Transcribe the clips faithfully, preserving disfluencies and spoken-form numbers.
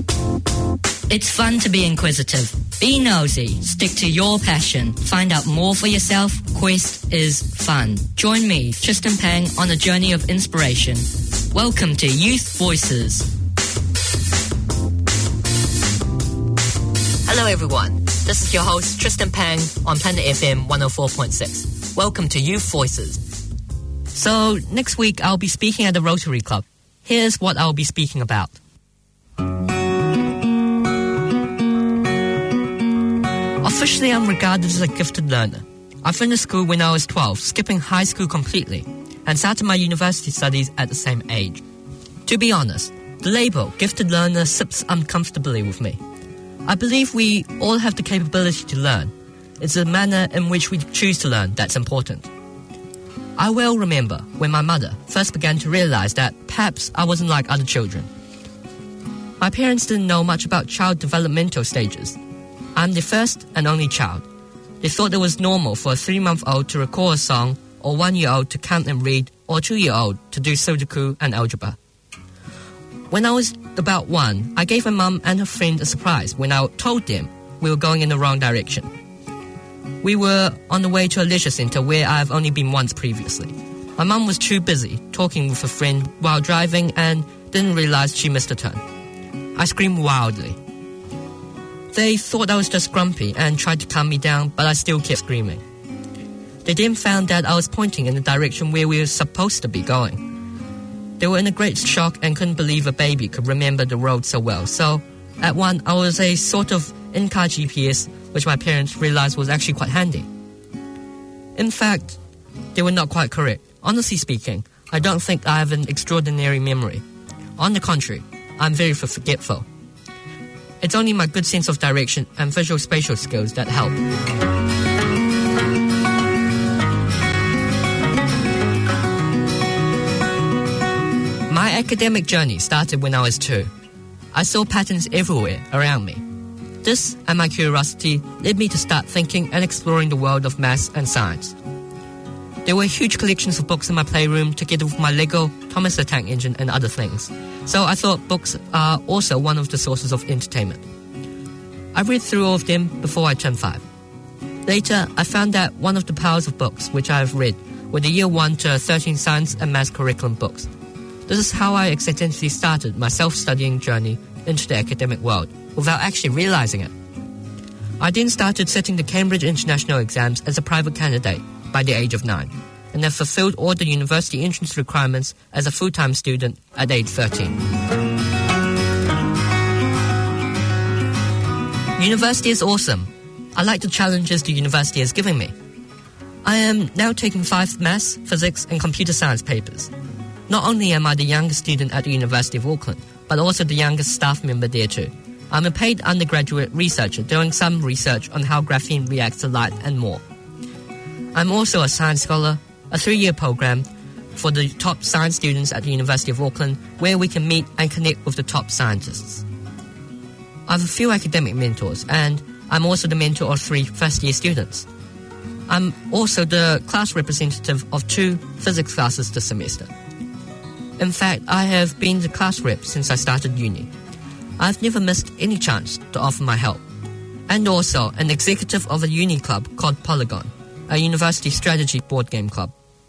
It's fun to be inquisitive. Be nosy. Stick to your passion. Find out more for yourself. Quest is fun. Join me, Tristan Pang, on a journey of inspiration. Welcome to Youth Voices. Hello everyone. This is your host Tristan Pang on Planet F M one oh four point six. Welcome to Youth Voices. So next week I'll be speaking at the Rotary Club. Here's what I'll be speaking about. Officially, I'm regarded as a gifted learner. I finished school when I was twelve, skipping high school completely, and started my university studies at the same age. To be honest, the label gifted learner sits uncomfortably with me. I believe we all have the capability to learn. It's the manner in which we choose to learn that's important. I well remember when my mother first began to realize that perhaps I wasn't like other children. My parents didn't know much about child developmental stages. I'm the first and only child. They thought it was normal for a three-month-old to record a song, or one-year-old to count and read, or a two-year-old to do Sudoku and algebra. When I was about one, I gave my mum and her friend a surprise when I told them we were going in the wrong direction. We were on the way to a leisure centre where I have only been once previously. My mum was too busy talking with a friend while driving and didn't realise she missed a turn. I screamed wildly. They thought I was just grumpy and tried to calm me down, but I still kept screaming. They then found that I was pointing in the direction where we were supposed to be going. They were in a great shock and couldn't believe a baby could remember the road so well. So, at one, I was a sort of in-car G P S, which my parents realised was actually quite handy. In fact, they were not quite correct. Honestly speaking, I don't think I have an extraordinary memory. On the contrary, I'm very forgetful. It's only my good sense of direction and visual spatial skills that help. My academic journey started when I was two. I saw patterns everywhere around me. This and my curiosity led me to start thinking and exploring the world of maths and science. There were huge collections of books in my playroom together with my Lego, Thomas the Tank Engine and other things. So I thought books are also one of the sources of entertainment. I read through all of them before I turned five. Later, I found that one of the piles of books which I have read were the Year one to thirteen science and maths curriculum books. This is how I accidentally started my self-studying journey into the academic world, without actually realising it. I then started setting the Cambridge International exams as a private candidate by the age of nine, and have fulfilled all the university entrance requirements as a full-time student at age thirteen. University is awesome. I like the challenges the university has given me. I am now taking five maths, physics and computer science papers. Not only am I the youngest student at the University of Auckland, but also the youngest staff member there too. I'm a paid undergraduate researcher doing some research on how graphene reacts to light and more. I'm also a science scholar, a three-year program for the top science students at the University of Auckland, where we can meet and connect with the top scientists. I have a few academic mentors, and I'm also the mentor of three first-year students. I'm also the class representative of two physics classes this semester. In fact, I have been the class rep since I started uni. I've never missed any chance to offer my help. And also an executive of a uni club called Polygon, a university strategy board game club.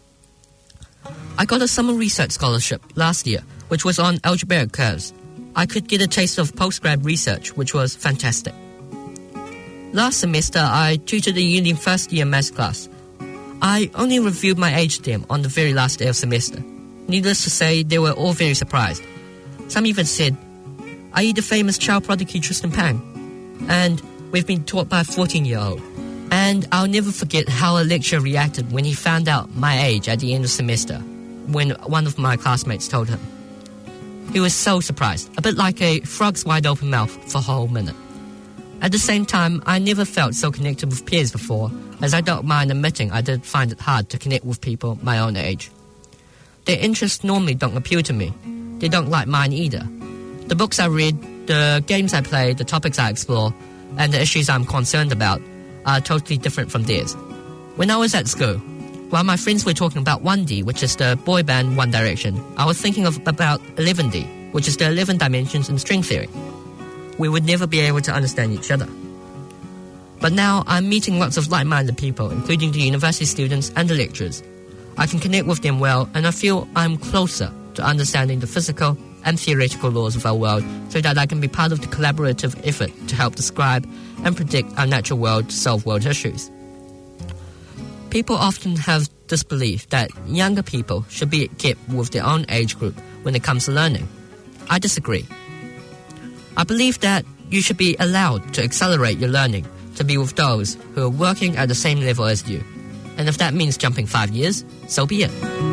I got a summer research scholarship last year, which was on algebraic curves. I could get a taste of postgrad research, which was fantastic. Last semester, I tutored a uni first-year maths class. I only reviewed my age to them on the very last day of semester. Needless to say, they were all very surprised. Some even said, "Are you the famous child prodigy Tristan Pang?" And we've been taught by a fourteen-year-old. And I'll never forget how a lecturer reacted when he found out my age at the end of the semester, when one of my classmates told him. He was so surprised, a bit like a frog's wide open mouth for a whole minute. At the same time, I never felt so connected with peers before, as I don't mind admitting I did find it hard to connect with people my own age. Their interests normally don't appeal to me. They don't like mine either. The books I read, the games I play, the topics I explore, and the issues I'm concerned about are totally different from theirs. When I was at school, while my friends were talking about one D, which is the boy band One Direction, I was thinking of about eleven D, which is the eleven dimensions in string theory. we would never be able to understand each other. But now I'm meeting lots of like-minded people, including the university students and the lecturers. I can connect with them well, and I feel I'm closer to understanding the physical and theoretical laws of our world, so that I can be part of the collaborative effort to help describe and predict our natural world to solve world issues. People often have this belief that younger people should be kept with their own age group when it comes to learning. I disagree. I believe that you should be allowed to accelerate your learning to be with those who are working at the same level as you. And if that means jumping five years, so be it.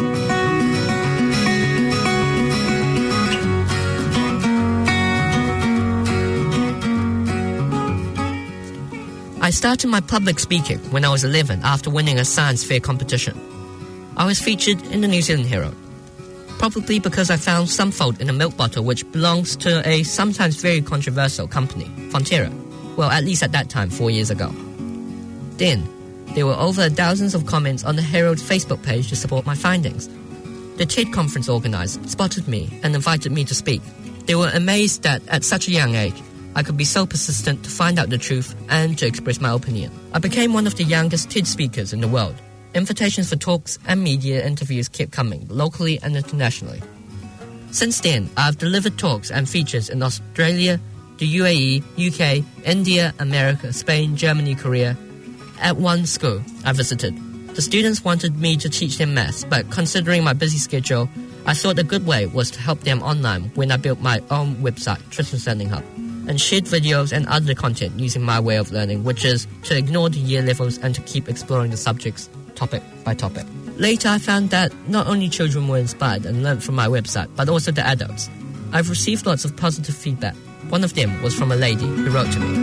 I started my public speaking when I was eleven after winning a science fair competition. I was featured in the New Zealand Herald, probably because I found some fault in a milk bottle which belongs to a sometimes very controversial company, Fonterra. Well, at least at that time, four years ago. Then, there were over thousands of comments on the Herald's Facebook page to support my findings. The TED conference organizer spotted me and invited me to speak. They were amazed that at such a young age, I could be so persistent to find out the truth and to express my opinion. I became one of the youngest TED speakers in the world. Invitations for talks and media interviews kept coming, locally and internationally. Since then, I've delivered talks and features in Australia, the U A E, U K, India, America, Spain, Germany, Korea. At one school I visited, the students wanted me to teach them maths, but considering my busy schedule, I thought a good way was to help them online when I built my own website, Tristan's Learning Hub, and shared videos and other content using my way of learning, which is to ignore the year levels and to keep exploring the subjects topic by topic. Later, I found that not only children were inspired and learned from my website, but also the adults. I've received lots of positive feedback. One of them was from a lady who wrote to me.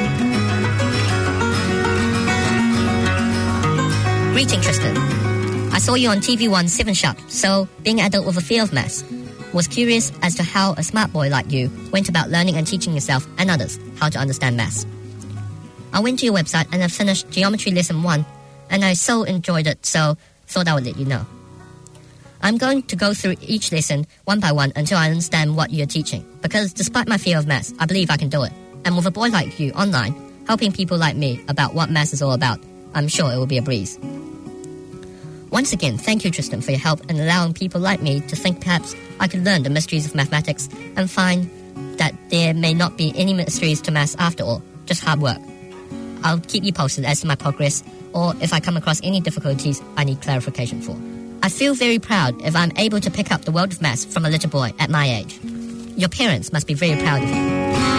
Greeting, Tristan. I saw you on T V one seven Sharp, so being an adult with a fear of maths, was curious as to how a smart boy like you went about learning and teaching yourself and others how to understand maths. I went to your website and I finished Geometry Lesson one, and I so enjoyed it, so thought I would let you know. I'm going to go through each lesson one by one until I understand what you're teaching, because despite my fear of maths, I believe I can do it. And with a boy like you online, helping people like me about what maths is all about, I'm sure it will be a breeze. Once again, thank you, Tristan, for your help in allowing people like me to think perhaps I could learn the mysteries of mathematics and find that there may not be any mysteries to maths after all, just hard work. I'll keep you posted as to my progress, or if I come across any difficulties I need clarification for. I feel very proud if I'm able to pick up the world of maths from a little boy at my age. Your parents must be very proud of you.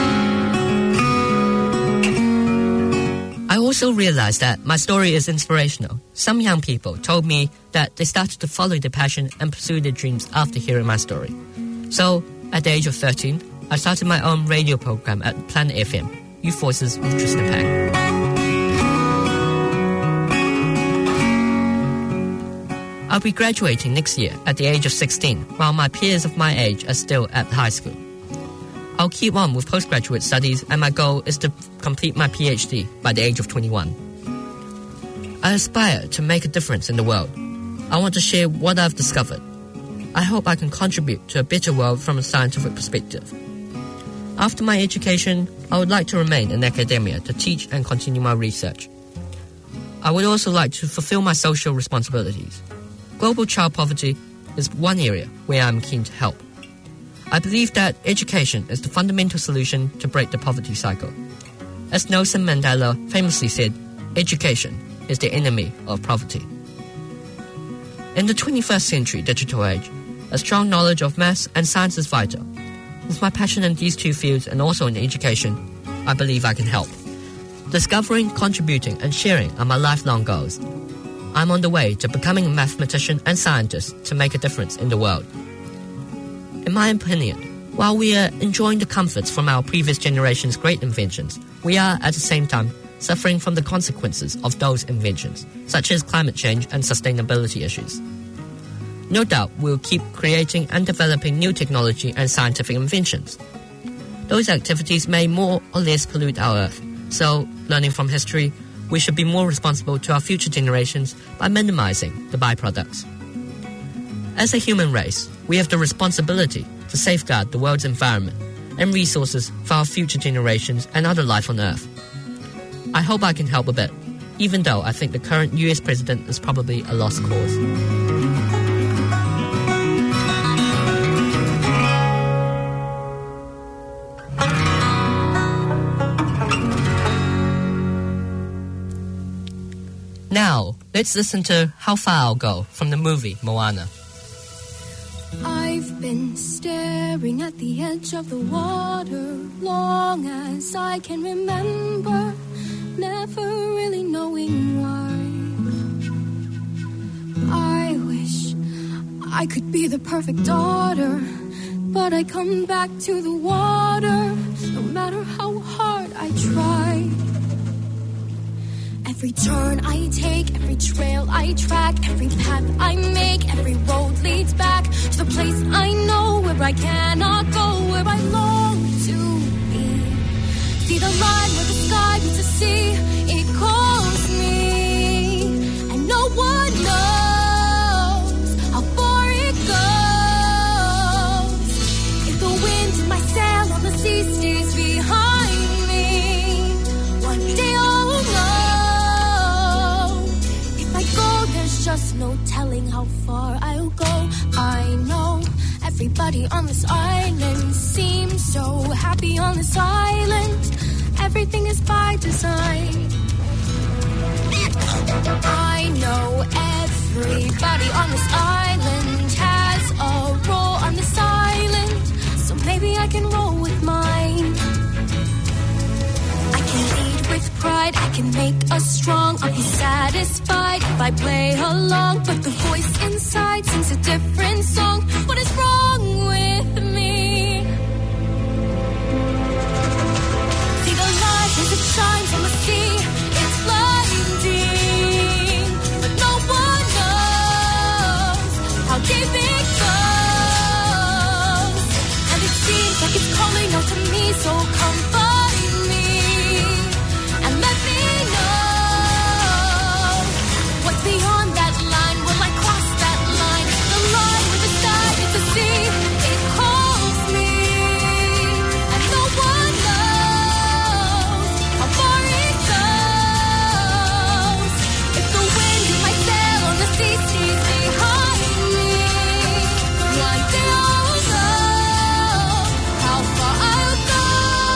I also realized that my story is inspirational. Some young people told me that they started to follow their passion and pursue their dreams after hearing my story. So, at the age of thirteen, I started my own radio program at Planet F M, Youth Voices with Tristan Pang. I'll be graduating next year at the age of sixteen, while my peers of my age are still at high school. I'll keep on with postgraduate studies, and my goal is to complete my PhD by the age of twenty-one. I aspire to make a difference in the world. I want to share what I've discovered. I hope I can contribute to a better world from a scientific perspective. After my education, I would like to remain in academia to teach and continue my research. I would also like to fulfill my social responsibilities. Global child poverty is one area where I'm keen to help. I believe that education is the fundamental solution to break the poverty cycle. As Nelson Mandela famously said, education is the enemy of poverty. In the twenty-first century digital age, a strong knowledge of maths and science is vital. With my passion in these two fields and also in education, I believe I can help. Discovering, contributing, and sharing are my lifelong goals. I'm on the way to becoming a mathematician and scientist to make a difference in the world. In my opinion, while we are enjoying the comforts from our previous generation's great inventions, we are at the same time suffering from the consequences of those inventions, such as climate change and sustainability issues. No doubt we'll keep creating and developing new technology and scientific inventions. Those activities may more or less pollute our Earth, so, learning from history, we should be more responsible to our future generations by minimizing the byproducts. As a human race, we have the responsibility to safeguard the world's environment and resources for our future generations and other life on Earth. I hope I can help a bit, even though I think the current U S president is probably a lost cause. Now, let's listen to How Far I'll Go from the movie Moana. I've been staring at the edge of the water long as I can remember, never really knowing why. I wish I could be the perfect daughter, but I come back to the water no matter how hard I try. Every turn I take, every trail I track, every path I make, every road leads back to the place I know where I cannot go, where I long to be. See the line where the sky meets the sea, it calls me, and no one knows how far it goes. If the wind in my sail on the sea stays behind me, one day I'll know. There's just no telling how far I'll go. I know everybody on this island seems so happy on this island. Everything is by design. I know everybody on this island has a role on this island, so maybe I can roll with mine. I can lead with pride, I can make us strong. I'll be satisfied if I play along, but the voice inside sings a different song. What is wrong with me? See the light as it shines on the sea, it's blinding, but no one knows how deep it goes. And it seems like it's calling out to me, so come find me. Beyond that line, will I cross that line? The line with the sky is the sea, it calls me, and no one knows how far it goes. If the wind in my sail on the sea stays behind me, one day I'll know how far I'll go.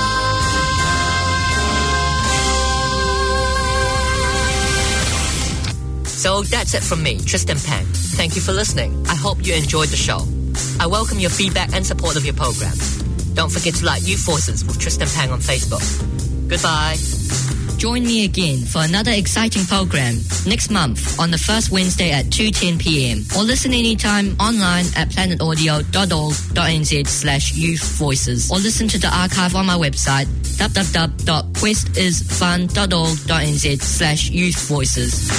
So that's it from me, Tristan Pang. Thank you for listening. I hope you enjoyed the show. I welcome your feedback and support of your program. Don't forget to like Youth Voices with Tristan Pang on Facebook. Goodbye. Join me again for another exciting program next month on the first Wednesday at two ten p.m. or listen anytime online at planetaudio.org.nz slash youth voices or listen to the archive on my website w w w dot questisfun.org.nz slash youth voices.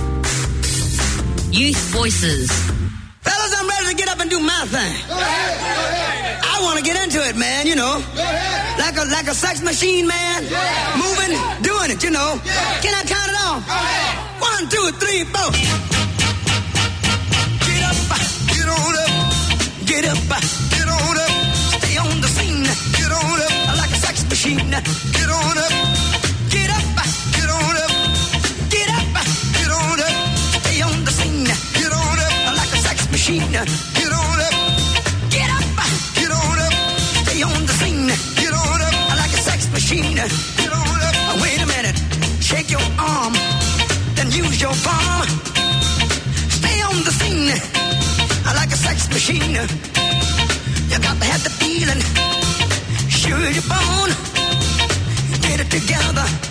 Youth Voices. Fellas, I'm ready to get up and do my thing. Go ahead, go ahead. I want to get into it, man, you know. Go ahead. Like a like a sex machine, man. Yeah. Moving, doing it, you know. Yeah. Can I count it off? Go ahead. One, two, three, four. Get up, get on up. Get up, get on up. Stay on the scene. Get on up. Like a sex machine. Get on up. Get up, get on up. Get up, get on up. Stay on the scene. Get on up. Like a sex machine. Get on up. Get up, get on up. Stay on the scene. Get on up. Like a sex machine. Get on up. Wait a minute. Shake your arm. Then use your palm. Stay on the scene. Like a sex machine. You got to have the feeling. Sure you're born. Get it together.